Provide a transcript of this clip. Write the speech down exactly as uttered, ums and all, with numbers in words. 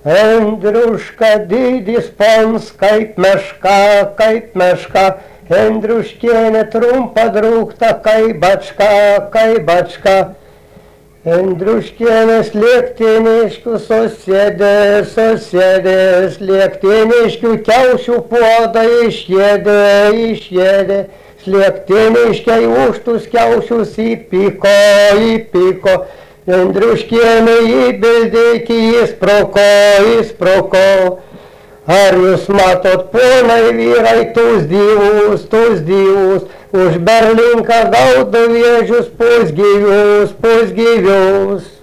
Endriuška dydis pons, kaip meška, kaip meška, Endriuškienė trumpa drūkta, kaip bačka, kaip bačka. Endriuškienės lėktiniškių susėdė, susėdės, lėktiniškių kiaušių puodą išėdė, išėdė, slėktiniškiai užtus kiaušius įpyko, įpyko. Endriuškienė įbildė iki įsproko, įsproko. Ar jūs matot, ponai vyrai, tus dyvus, tus dyvus, už berlinką gaudo vėžius pusgyvius, pusgyvius.